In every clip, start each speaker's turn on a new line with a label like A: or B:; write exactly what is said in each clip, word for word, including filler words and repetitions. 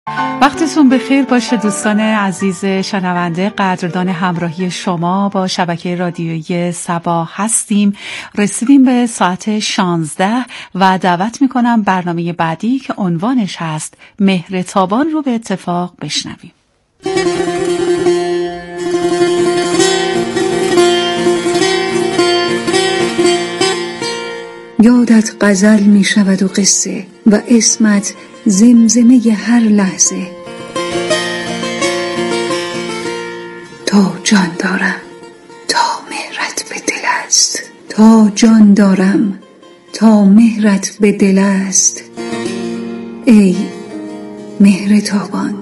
A: وقتتون بخیر باشه دوستان عزیز شنونده، قدردان همراهی شما با شبکه رادیویی صبا هستیم. رسیدیم به ساعت شانزده و دعوت میکنم برنامه بعدی که عنوانش هست مهر تابان رو به اتفاق بشنویم.
B: یادت غزل می شود و قصه و اسمت زمزمه هر لحظه. تا جان دارم تا مهرت به دل است، تا جان دارم تا مهرت به دل است. ای مهر تابان.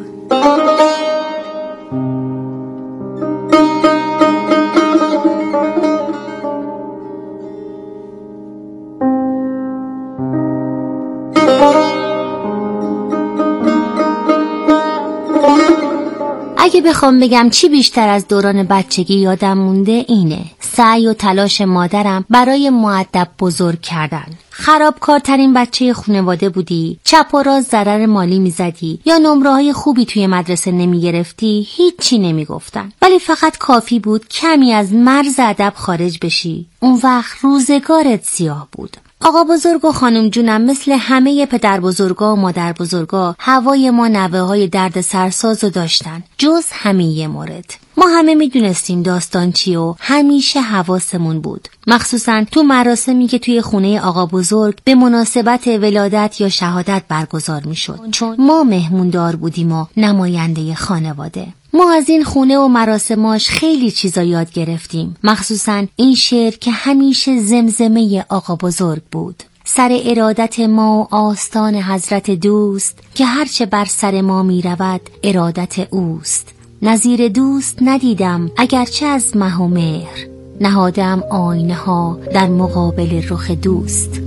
C: اگه بخوام بگم چی بیشتر از دوران بچگی یادم مونده اینه: سعی و تلاش مادرم برای مؤدب بزرگ کردن. خرابکارترین بچه خانواده بودی، چپ و راست ضرر مالی میزدی یا نمره‌های خوبی توی مدرسه نمیگرفتی، هیچی نمیگفتن، ولی فقط کافی بود کمی از مرز ادب خارج بشی، اون وقت روزگارت سیاه بود. آقا بزرگ و خانم جونم مثل همه پدر بزرگا و مادر بزرگا هوای ما نوه های درد سرسازو داشتن، جز همین یه مورد. ما همه میدونستیم داستان چی و همیشه حواسمون بود، مخصوصا تو مراسمی که توی خونه آقا بزرگ به مناسبت ولادت یا شهادت برگزار میشد، چون ما مهموندار بودیم و نماینده خانواده. ما از این خونه و مراسماش خیلی چیزا یاد گرفتیم، مخصوصا این شعر که همیشه زمزمه آقا بزرگ بود: سر ارادت ما و آستان حضرت دوست، که هرچه بر سر ما می رود ارادت اوست. نظیر دوست ندیدم اگرچه از مه و مهر، نهادم آینه ها در مقابل رخ دوست.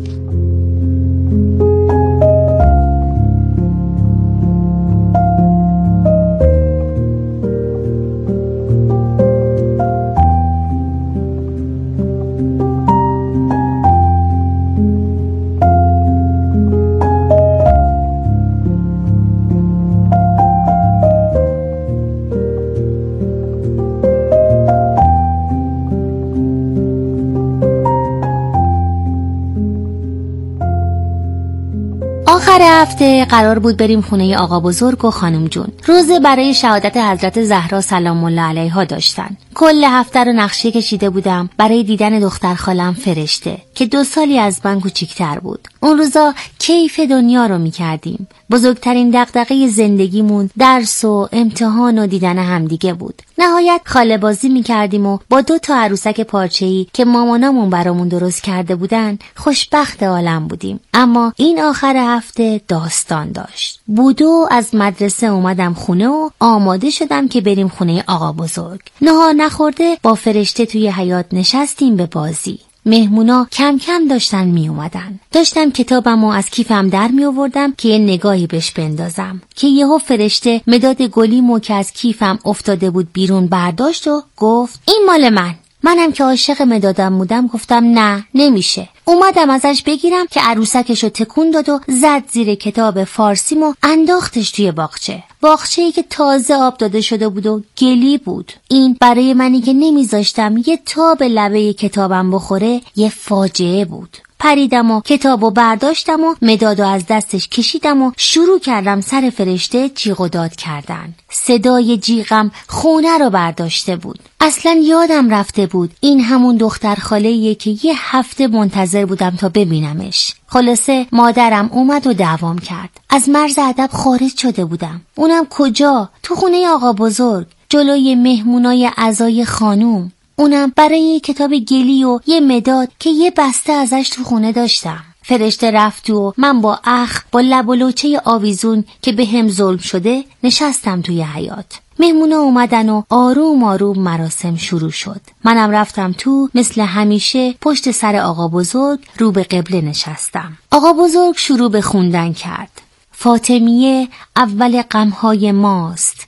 C: آخر هفته قرار بود بریم خونه آقا بزرگ و خانم جون. روزه برای شهادت حضرت زهرا سلام الله علیها داشتن. کل هفته رو نقشه کشیده بودم برای دیدن دختر خالم فرشته که دو سالی از من کوچیک‌تر بود. اون روزا کیف دنیا رو می‌کردیم. بزرگترین دغدغه زندگیمون درس و امتحان و دیدن همدیگه بود. نهایت خاله بازی می‌کردیم و با دو تا عروسک پارچه‌ای که مامانامون برامون درست کرده بودن خوشبخت عالم بودیم. اما این آخر هفته داستان داشت. بودو از مدرسه اومدم خونه و آماده شدم که بریم خونه آقا بزرگ. نهار نخورده با فرشته توی حیاط نشستیم به بازی. مهمونا کم کم داشتن می اومدن. داشتم کتابمو از کیفم در می آوردم که یه نگاهی بهش بندازم که یهو فرشته مداد گلیمو که از کیفم افتاده بود بیرون برداشت و گفت این مال من. منم که عاشق مدادم بودم گفتم نه نمیشه. اومدم ازش بگیرم که عروسکشو تکون داد و زد زیر کتاب فارسیمو انداختش توی باغچه. باغچه‌ای که تازه آب داده شده بود و گلی بود. این برای منی که نمیذاشتم یه تا به لبه کتابم بخوره یه فاجعه بود. پریدم و کتابو برداشتم و مدادو از دستش کشیدم و شروع کردم سر فرشته جیغ و داد کردن. صدای جیغم خونه رو برداشته بود. اصلا یادم رفته بود این همون دختر خاله‌ایه که یه هفته منتظر بودم تا ببینمش. خلاصه مادرم اومد و دعوام کرد. از مرز ادب خارج شده بودم. اونم کجا؟ تو خونه آقا بزرگ، جلوی مهمونای عزای خانوم. اونم برای کتاب گلی و یه مداد که یه بسته ازش تو خونه داشتم. فرشته رفت و من با اخ با لب و لوچه آویزون که به هم ظلم شده نشستم توی حیاط. مهمونا اومدن و آروم آروم مراسم شروع شد. منم رفتم تو، مثل همیشه پشت سر آقا بزرگ رو به قبله نشستم. آقا بزرگ شروع به خوندن کرد. فاطمیه اول غمهای ماست،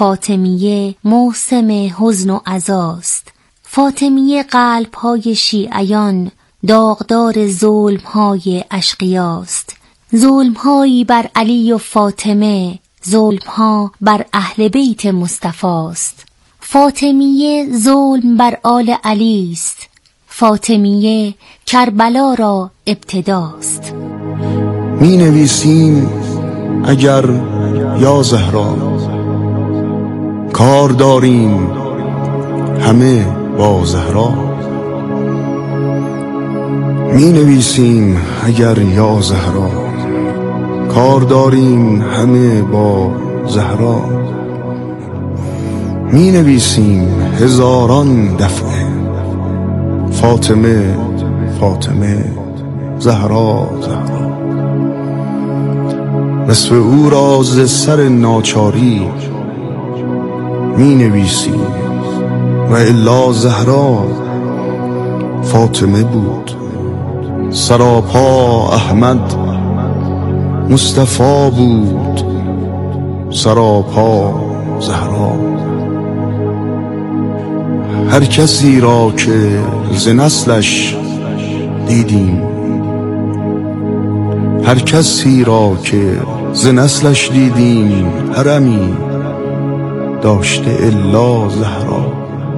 C: فاطمیه موسم حزن و عزاست، فاطمیه قلب‌های شیعیان داغدار ظلم‌های اشقیاست، ظلم‌هایی بر علی و فاطمه ظلم ها بر اهل بیت مصطفی است. فاطمیه ظلم بر آل علی است. فاطمیه کربلا را ابتداست.
D: می نویسیم اگر یا زهرا، کار داریم همه با زهرا. می نویسیم اگر یا زهرا، کار داریم همه با زهرا. می نویسیم هزاران دفعه فاطمه فاطمه زهرا زهرا. نصف او را ز سر ناچاری می نویسیم و الا زهرا فاطمه بود. سراپا احمد مصطفی بود، سراپا زهرا. هر کسی را که ز نسلش دیدیم، هر کسی را که ز نسلش دیدیم، حرمی داشته الا زهرا.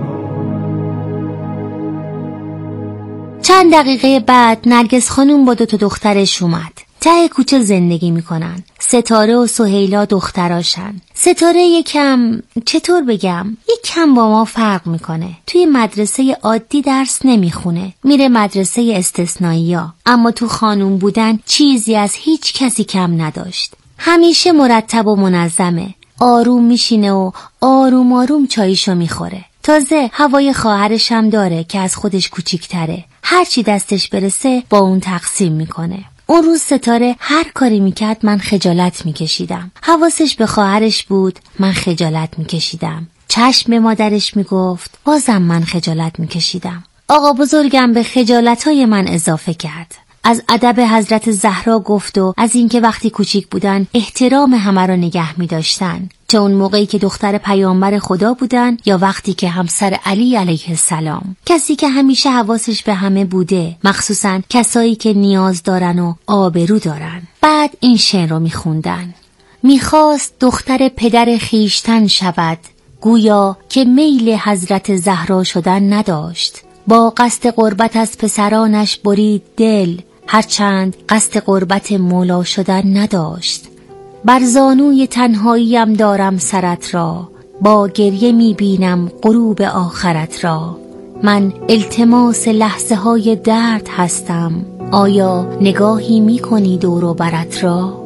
C: چند دقیقه بعد نرگس خانوم با دو تا دخترش اومد. ته کوچه زندگی میکنن. ستاره و سهیلا دختراشن. ستاره یکم چطور بگم یکم با ما فرق میکنه. توی مدرسه عادی درس نمیخونه، میره مدرسه استثنائی‌ها. اما تو خانوم بودن چیزی از هیچ کسی کم نداشت. همیشه مرتب و منظمه. آروم میشینه و آروم آروم چاییشو میخوره. تازه هوای خواهرش هم داره که از خودش کوچیک‌تره. هر چی دستش برسه با اون تقسیم میکنه. اون روز ستاره هر کاری میکرد من خجالت میکشیدم. حواسش به خواهرش بود، من خجالت میکشیدم. چشم به مادرش میگفت، بازم من خجالت میکشیدم. آقا بزرگم به خجالتهای من اضافه کرد. از ادب حضرت زهرا گفت و از اینکه وقتی کوچیک بودن احترام همه را نگه می‌داشتن، چه اون موقعی که دختر پیامبر خدا بودن یا وقتی که همسر علی علیه السلام. کسی که همیشه حواسش به همه بوده، مخصوصاً کسایی که نیاز دارن و آبرو دارن. بعد این شعر رو می‌خوندن. می‌خواست دختر پدر خیشتن شود، گویا که میل حضرت زهرا شدن نداشت. با قصد قربت از پسرانش برید دل، هرچند قصد قربت مولا شدن نداشت. بر زانوی تنهاییم دارم سرت را، با گریه می بینم غروب آخرت را. من التماس لحظه های درد هستم، آیا نگاهی می کنی دور و برت را؟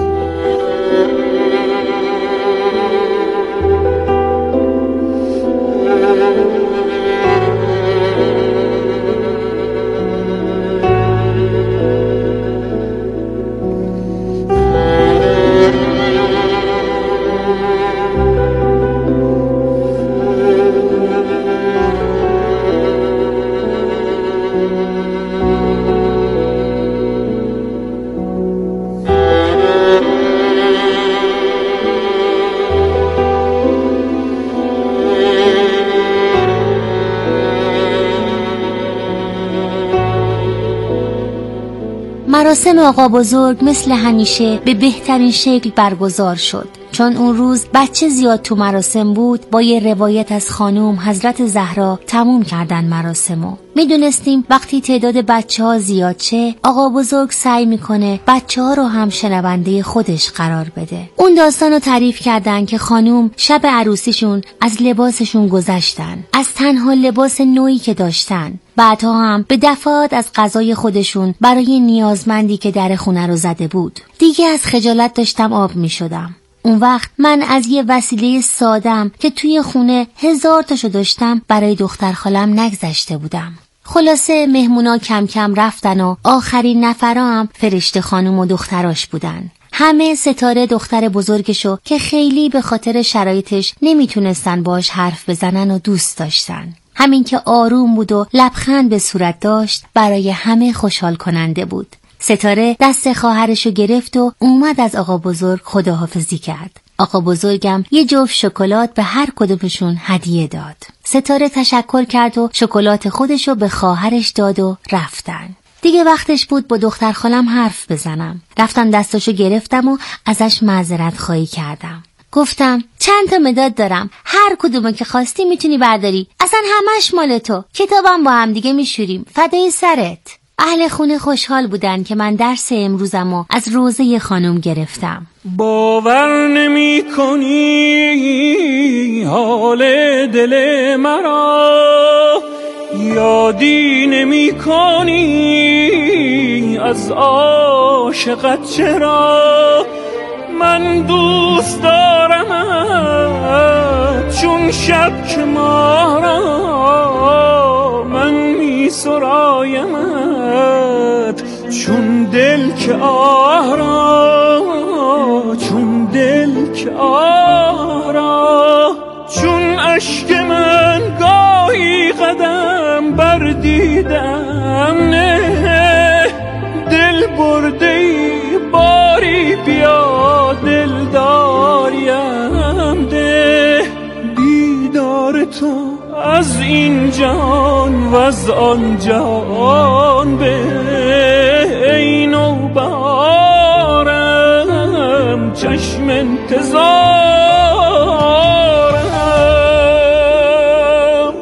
C: مراسم آقا بزرگ مثل همیشه به بهترین شکل برگزار شد. چون اون روز بچه زیاد تو مراسم بود، با یه روایت از خانوم حضرت زهرا تموم کردن مراسمو. میدونستیم وقتی تعداد بچه ها زیاد شه، آقا بزرگ سعی میکنه بچه ها رو هم شنونده خودش قرار بده. اون داستانو تعریف کردن که خانوم شب عروسیشون از لباسشون گذشتن، از تنها لباس نوعی که داشتن. بعدها هم به دفعات از غذای خودشون برای نیازمندی که در خونه رو زده بود. دیگه از خجالت داشتم آب میشدم. اون وقت من از یه وسیله سادم که توی خونه هزار تاشو داشتم برای دختر خالم نگذشته بودم. خلاصه مهمونا کم کم رفتن و آخرین نفرا هم فرشته خانم و دختراش بودن. همه ستاره دختر بزرگشو که خیلی به خاطر شرایطش نمیتونستن باش حرف بزنن و دوست داشتن. همین که آروم بود و لبخند به صورت داشت برای همه خوشحال کننده بود. ستاره دست خواهرشو گرفت و اومد از آقا بزرگ خداحافظی کرد. آقا بزرگم یه جفت شکلات به هر کدومشون هدیه داد. ستاره تشکر کرد و شکلات خودشو به خواهرش داد و رفتن. دیگه وقتش بود با دختر خالم حرف بزنم. رفتم دستاشو گرفتم و ازش معذرت خواهی کردم. گفتم چند تا مداد دارم، هر کدومو که خواستی میتونی برداری، اصلا همش مال تو، کتابم با هم دیگه میشوریم، فدای سرت. اهل خونه خوشحال بودن که من درس امروزمو از روزه خانم گرفتم.
E: باور نمی کنی حال دل مرا، یادی نمی کنی از عاشقت چرا. من دوست دارمت چون شب که ما را، من می سرایمت چون دل که آه را، چون دل که آه را. چون اشک من گاهی قدم بردیدم نه، دل برده باری بیا دل داریم ده. دیدار تو از این جهان و از آن جهان به این و بهارم چشم انتظارم.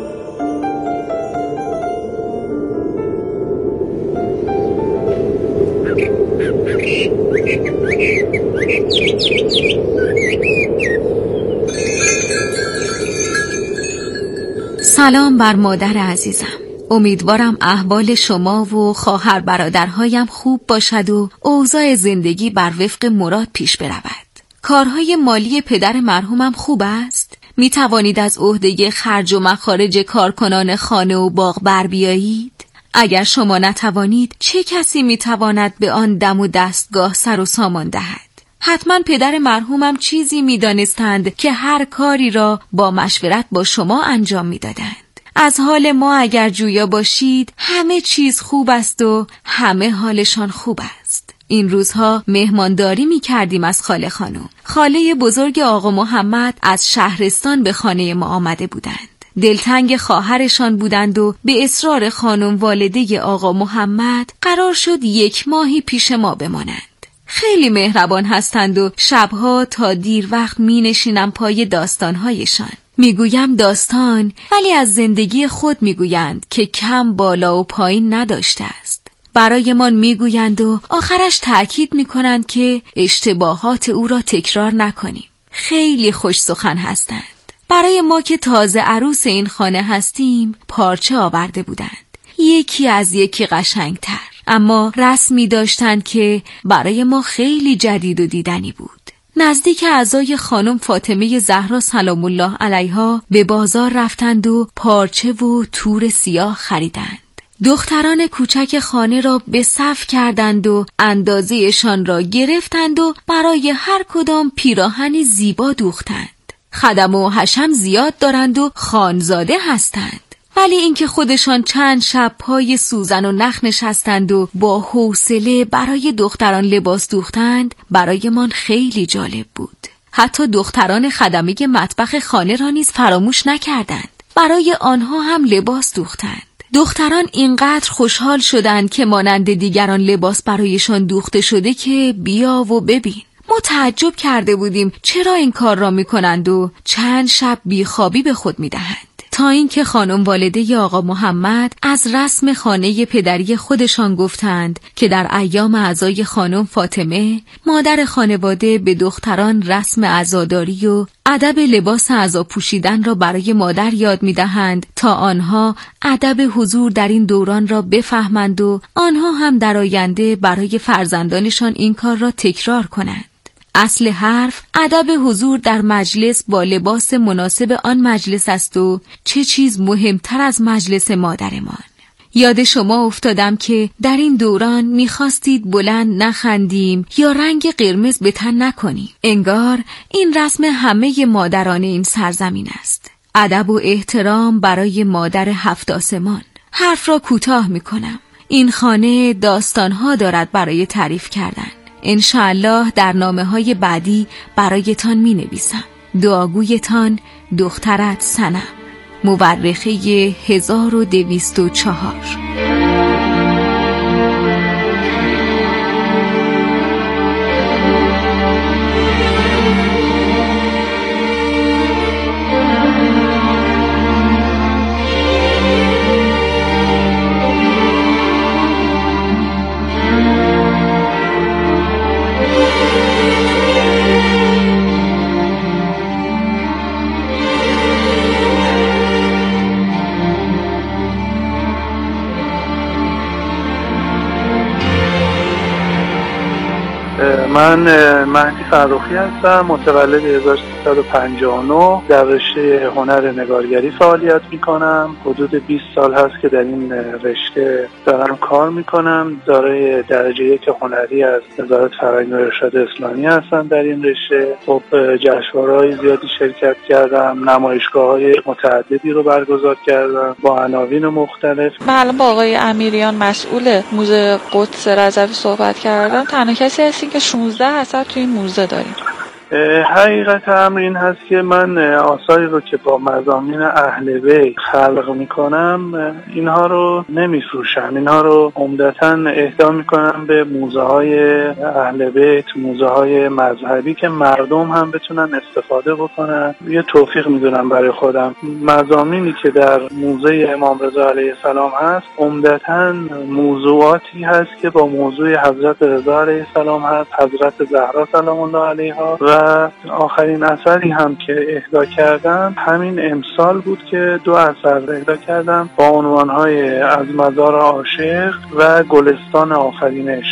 A: سلام بر مادر عزیزم. امیدوارم احوال شما و خواهر برادرهایم خوب باشد و اوضاع زندگی بر وفق مراد پیش برود. کارهای مالی پدر مرحومم خوب است؟ می توانید از عهده خرج و مخارج کارکنان خانه و باغ بر بیایید؟ اگر شما نتوانید، چه کسی می تواند به آن دم و دستگاه سر و سامان دهد؟ حتما پدر مرحومم چیزی می دانستند که هر کاری را با مشورت با شما انجام می دادند. از حال ما اگر جویا باشید، همه چیز خوب است و همه حالشان خوب است. این روزها مهمانداری می کردیم از خاله خانم. خاله بزرگ آقا محمد از شهرستان به خانه ما آمده بودند. دلتنگ خواهرشان بودند و به اصرار خانم والده آقا محمد قرار شد یک ماهی پیش ما بمانند. خیلی مهربان هستند و شبها تا دیر وقت می نشینم پای داستانهایشان. میگویم داستان، ولی از زندگی خود میگویند که کم بالا و پایین نداشته است. برایمان میگویند و آخرش تأکید میکنند که اشتباهات او را تکرار نکنیم. خیلی خوش سخن هستند. برای ما که تازه عروس این خانه هستیم پارچه آورده بودند، یکی از یکی قشنگتر، اما رسمی داشتند که برای ما خیلی جدید و دیدنی بود. نزدیک اعضای خانم فاطمه زهرا سلام الله علیها به بازار رفتند و پارچه و تور سیاه خریدند. دختران کوچک خانه را به صف کردند و اندازه‌شان را گرفتند و برای هر کدام پیراهنی زیبا دوختند. خدم و حشم زیاد دارند و خانزاده هستند، ولی اینکه خودشان چند شب پای سوزن و نخ نشستند و با حوصله برای دختران لباس دوختند برای من خیلی جالب بود. حتی دختران خدمه مطبخ خانه را نیز فراموش نکردند، برای آنها هم لباس دوختند. دختران اینقدر خوشحال شدند که مانند دیگران لباس برایشان دوخته شده که بیا و ببین. ما تعجب کرده بودیم چرا این کار را میکنند و چند شب بیخوابی به خود میدهند، تا اینکه خانم والده آقا محمد از رسم خانه پدری خودشان گفتند که در ایام عزای خانم فاطمه مادر خانواده به دختران رسم عزاداری و ادب لباس عزا پوشیدن را برای مادر یاد می‌دهند تا آنها ادب حضور در این دوران را بفهمند و آنها هم در آینده برای فرزندانشان این کار را تکرار کنند. اصل حرف ادب حضور در مجلس با لباس مناسب آن مجلس است و چه چیز مهمتر از مجلس مادرمان. یاد شما افتادم که در این دوران میخواستید بلند نخندیم یا رنگ قرمز به تن نکنیم. انگار این رسم همه مادران این سرزمین است. ادب و احترام برای مادر هفت آسمان. حرف را کوتاه میکنم. این خانه داستانها دارد برای تعریف کردن. انشاءالله در نامه‌های بعدی برایتان می نویسم. دعاگویتان دخترت سنم. مورخه هزار و دویست و چهار.
F: من مهدی فرخی هستم، متولد هزار و سیصد و پنجاه و نه، در رشته هنر نگارگری فعالیت میکنم. حدود بیست سال هست که در این رشته دارم کار میکنم. دارای درجه یک هنری از وزارت فرهنگ و ارشاد اسلامی هستم. در این رشته خب جشنواره‌های زیادی شرکت کردم، نمایشگاه‌های متعددی رو برگزار کردم با عناوین مختلف.
G: من الان با آقای امیریان مسئول موزه قدس رضوی صحبت کردم. تنها کسی هستی که شانزده اثر توی این موزه داریم.
F: حقیقت امر این هست که من آثاری رو که با مضامین اهل بیت خلق میکنم اینها رو نمیفروشم، اینها رو عمدتاً اهدا میکنم به موزه های اهل بیت، موزه های مذهبی که مردم هم بتونن استفاده بکنن. یه توفیق میدونم برای خودم. مضامینی که در موزه امام رضا علیه السلام هست عمدتاً موضوعاتی هست که با موضوع حضرت رضا علیه السلام هست، حضرت زهرا سلام الله علیها. و آخرین اثری هم که اهدا کردم همین امسال بود که دو اثر اهدا کردم با عنوانهای از مزار عاشق و گلستان آفرینش.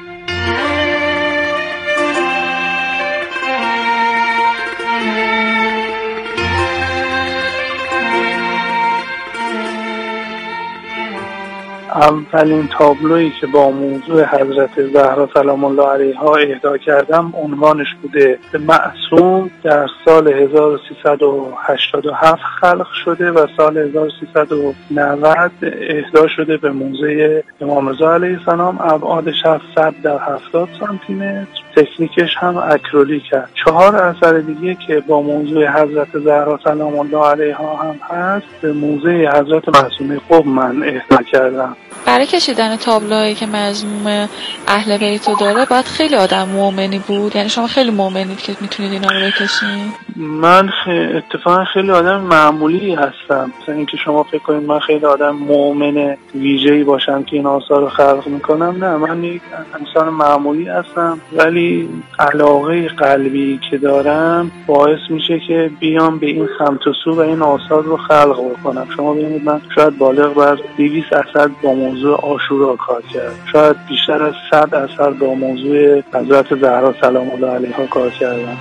F: اولین تابلویی که با موضوع حضرت زهرا سلام الله علیها اهدا کردم عنوانش بوده معصوم، در سال هزار و سیصد و هشتاد و هفت خلق شده و سال هزار و سیصد و نود اهدا شده به موزه امام رضا علیه السلام. ابعادش هفتصد در هفتاد سانتی متر، تکنیکش هم اکریلیک است. چهار اثر دیگه که با موضوع حضرت زهرا سلام الله علیها هم هست به موزه حضرت معصومه قم من اهدا کردم.
G: برای کشیدن تابلوهایی که مضمون اهل بیت رو داره باید خیلی آدم مؤمنی بود، یعنی شما خیلی مؤمنید که میتونید اینا رو بکشین؟
F: من خ... اتفاقا خیلی آدم معمولی هستم. مثلا اینکه شما فکر کنید من خیلی آدم مؤمن ویژه‌ای باشم که این آثار رو خلق میکنم، نه، من یک انسان معمولی هستم، ولی علاقه قلبی که دارم باعث میشه که بیام به این سمت و سو و این آثار رو خلق بکنم. شما ببینید من شاید بالغ بر دویست اثر با موضوع عاشورا کار کردم، شاید بیشتر از صد اثر با موضوع حضرت زهرا سلام الله علیها کار کردم.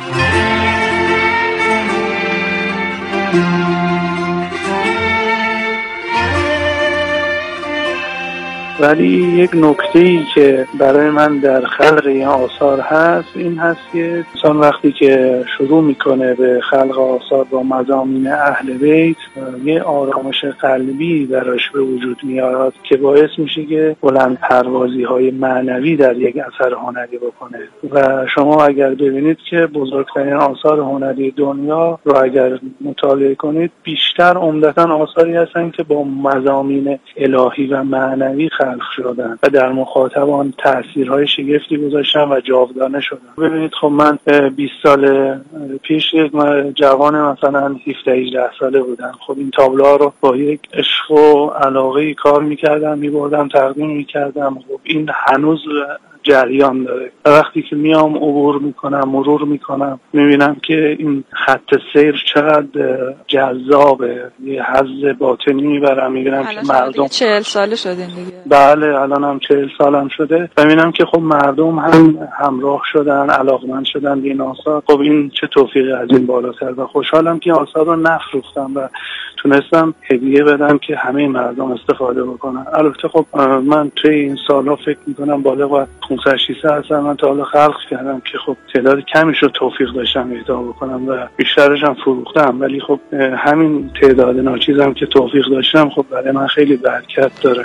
F: ولی یک نکته‌ای که برای من در خلق این آثار هست این هست که انسان وقتی که شروع میکنه به خلق آثار با مضامین اهل بیت یه آرامش قلبی درش به وجود میاد که باعث میشه که بلند پروازی های معنوی در یک اثر هنری بکنه. و شما اگر ببینید که بزرگترین آثار هنری دنیا رو اگر مطالعه کنید بیشتر عمدتاً آثاری هستن که با مضامین الهی و معنوی خلق شدن و در مخاطبان تأثیرهای شگفتی گذاشتن و جاودانه شدن. ببینید خب من بیست سال پیش یک جوان مثلا هفده هجده ساله بودم. خب این تابلوها رو با یک عشق و علاقه کار میکردم، میبردم تقدیم میکردم. خب این هنوز جریان داره. وقتی که میام عبور میکنم، مرور میکنم، میبینم که این خط سیر چقدر جذابه، یه حظ باطنی میبرم. میبینم که مردم
G: چهل ساله شدین دیگه.
F: بله الان هم چهل سالم شده و میبینم که خب مردم هم همراه شدن، علاقمند شدن به این آثار. خب این چه توفیقی از این بالاتر. و خوشحالم که آثار رو نفروختم و تونستم هدیه بدم که همه مردم استفاده بکنن. البته خب من توی این سالها فکر میکنم بالغ بر پانصد ششصد اثر من تا حالا خلق کردم که خب تعداد کمیش رو توفیق داشتم اهدا بکنم و بیشترش هم فروختم، ولی خب همین تعداد ناچیزم که توفیق داشتم خب برای من خیلی برکت داره.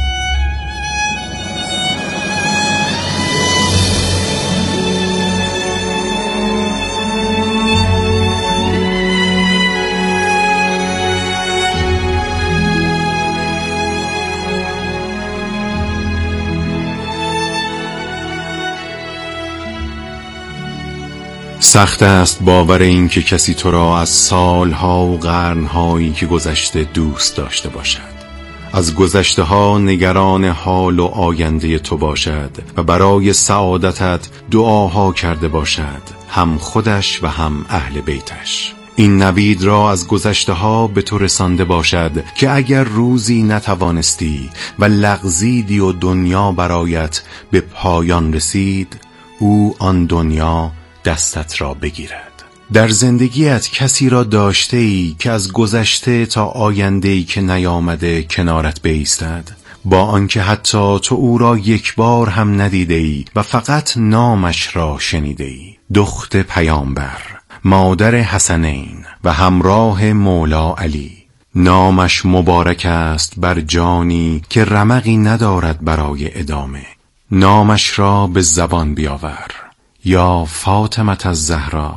H: سخت است باور این که کسی تو را از سالها و قرنهایی که گذشته دوست داشته باشد، از گذشته ها نگران حال و آینده تو باشد و برای سعادتت دعاها کرده باشد، هم خودش و هم اهل بیتش. این نوید را از گذشته ها به تو رسانده باشد که اگر روزی نتوانستی و لغزیدی و دنیا برایت به پایان رسید، او آن دنیا دستت را بگیرد. در زندگیت کسی را داشته ای که از گذشته تا آینده ای که نیامده کنارت بایستد، با آنکه حتی تو او را یک بار هم ندیده ای و فقط نامش را شنیده ای؟ دخت پیامبر، مادر حسنین و همراه مولا علی، نامش مبارک است بر جانی که رمقی ندارد برای ادامه. نامش را به زبان بیاور، یا فاطمه الزهرا.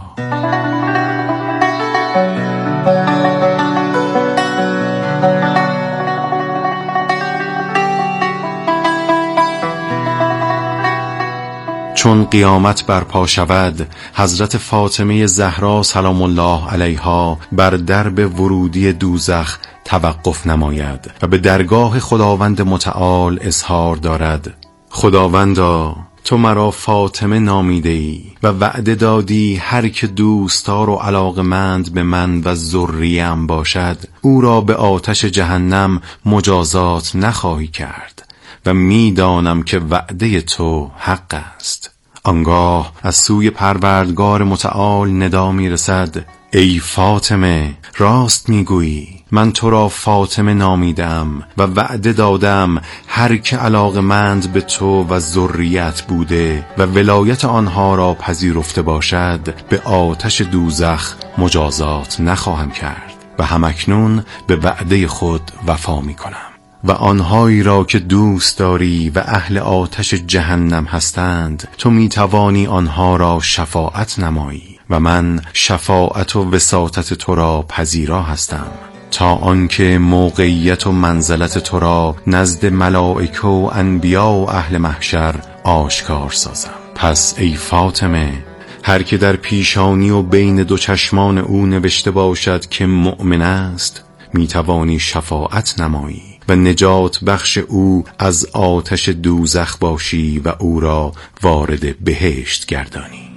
H: چون قیامت برپا شود، حضرت فاطمه زهرا سلام الله علیها بر درب ورودی دوزخ توقف نماید و به درگاه خداوند متعال اظهار دارد: خداوندا، تو مرا فاطمه نامیده ای و وعده دادی هر که دوستدار و علاقمند به من و ذریم باشد، او را به آتش جهنم مجازات نخواهی کرد و میدانم که وعده تو حق است. آنگاه از سوی پروردگار متعال ندا می رسد: ای فاطمه، راست میگویی، من تو را فاطمه نامیدم و وعده دادم هر که علاقمند به تو و ذریت بوده و ولایت آنها را پذیرفته باشد، به آتش دوزخ مجازات نخواهم کرد و همکنون به وعده خود وفا می کنم. و آنهایی را که دوست داری و اهل آتش جهنم هستند، تو می توانی آنها را شفاعت نمایی و من شفاعت و وساطت تو را پذیرا هستم، تا آنکه موقعیت و منزلت تو را نزد ملائکه و انبیا و اهل محشر آشکار سازم. پس ای فاطمه، هر که در پیشانی و بین دو چشمان او نوشته باشد که مؤمن است، می توانی شفاعت نمایی و نجات بخش او از آتش دوزخ باشی و او را وارد بهشت گردانی.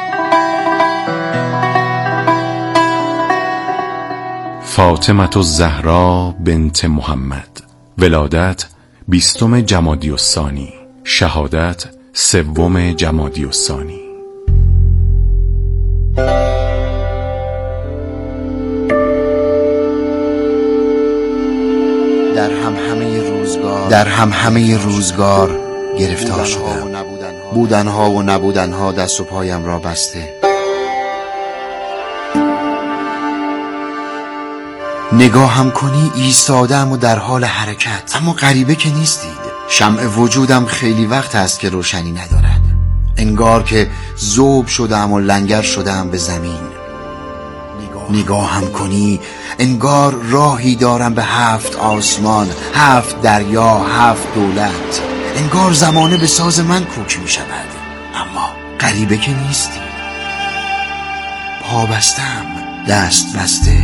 H: فاطمه الزهرا بنت محمد، ولادت بیستم جمادی الثانی، شهادت سوم جمادی الثانی.
I: در هم همه روزگار در هم همه روزگار گرفتار شدم. بودنها و نبودنها دست و پایم را بسته. نگاهم کنی ایستادم و در حال حرکت، اما غریبه که نیستید. شمع وجودم خیلی وقت است که روشنی ندارد. انگار که ذوب شدم و لنگر شدم به زمین. نگاهم کنی انگار راهی دارم به هفت آسمان، هفت دریا، هفت دولت. انگار زمانه به ساز من کوک می شود، اما غریبه که نیستی. پا بستم، دست بسته.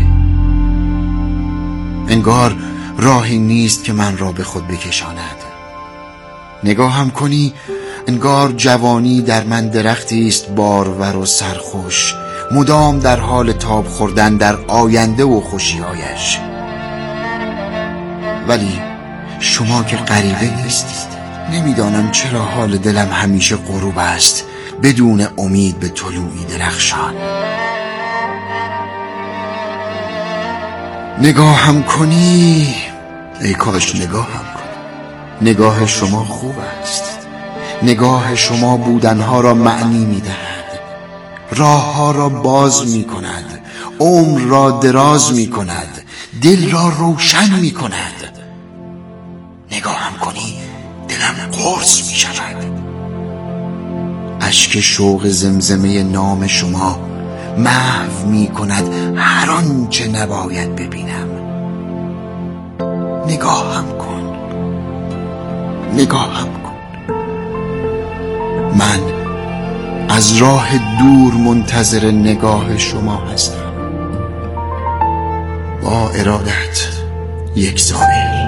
I: انگار راهی نیست که من را به خود بکشاند. نگاهم کنی انگار جوانی در من درختی است بارور و سرخوش، مدام در حال تاب خوردن در آینده و خوشی‌هایش. ولی شما که غریبه نیستید. نمیدانم چرا حال دلم همیشه غروب است، بدون امید به طلوعی درخشان. نگاهم کنی، ای کاش نگاهم کنی. نگاه شما خوب است. نگاه شما بودنها را معنی می‌دهد، راه ها را باز می کند، عمر را دراز می کند، دل را روشن می کند. نگاهم کنی دلم قرص می شود. اشک شوق زمزمه نام شما محو می کند هر آنچه نباید ببینم. نگاهم کن، نگاهم کن. من از راه دور منتظر نگاه شما هستم. با ارادت، یک زائر.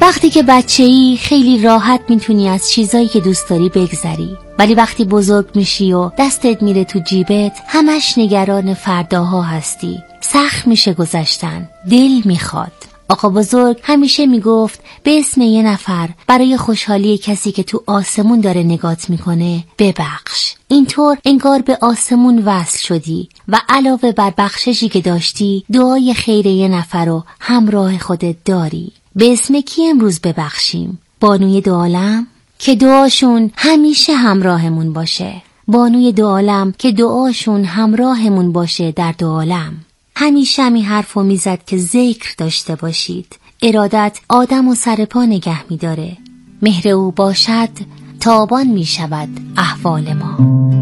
C: وقتی که بچه‌ای خیلی راحت میتونی از چیزایی که دوست داری بگذری، ولی وقتی بزرگ میشی و دستت میره تو جیبت همش نگران فرداها هستی. سخت میشه گذشتن، دل میخواد. آقا بزرگ همیشه میگفت به اسم یه نفر برای خوشحالی کسی که تو آسمون داره نگات میکنه ببخش. اینطور انگار به آسمون وصل شدی و علاوه بر بخششی که داشتی دعای خیر یه نفر رو همراه خودت داری. به اسم کی امروز ببخشیم؟ بانوی دو عالم که دعاشون همیشه همراهمون باشه. بانوی دو عالم که دعاشون همراهمون باشه در دو عالم. همیشه می حرفو میزد که ذکر داشته باشید. ارادت آدم و سر پا نگه می داره. مهر او باشد تابان می شود احوال ما.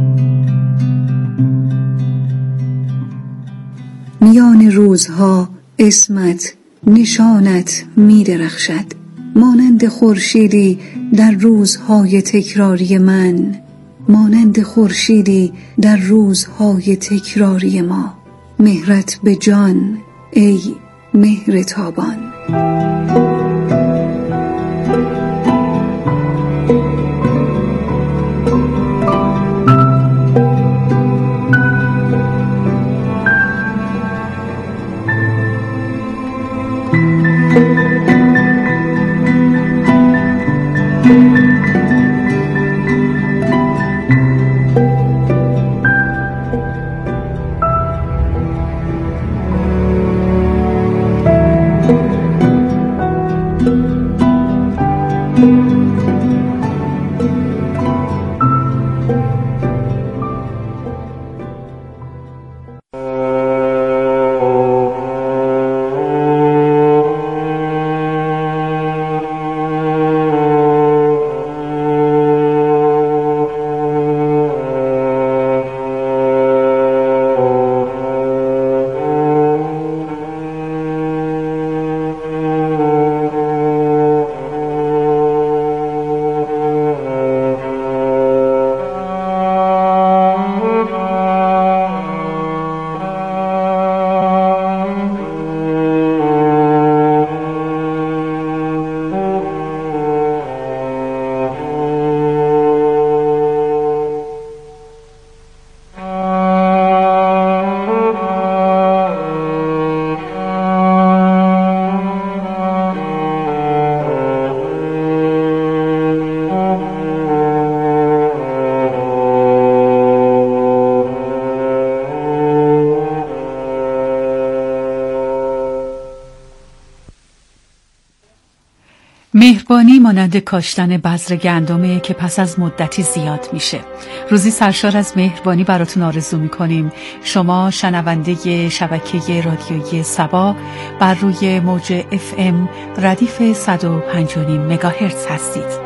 B: میان روزها اسمت نشانت می درخشد، مانند خورشیدی در روزهای تکراری من، مانند خورشیدی در روزهای تکراری ما. مهرت به جان ای مهر تابان.
A: مهربانی مانند کاشتن بذر گندمه که پس از مدتی زیاد میشه. روزی سرشار از مهربانی براتون آرزو میکنیم. شما شنونده شبکه رادیویی سبا بر روی موج اف ام ردیف صد و پنج و نیم مگاهرتز هستید.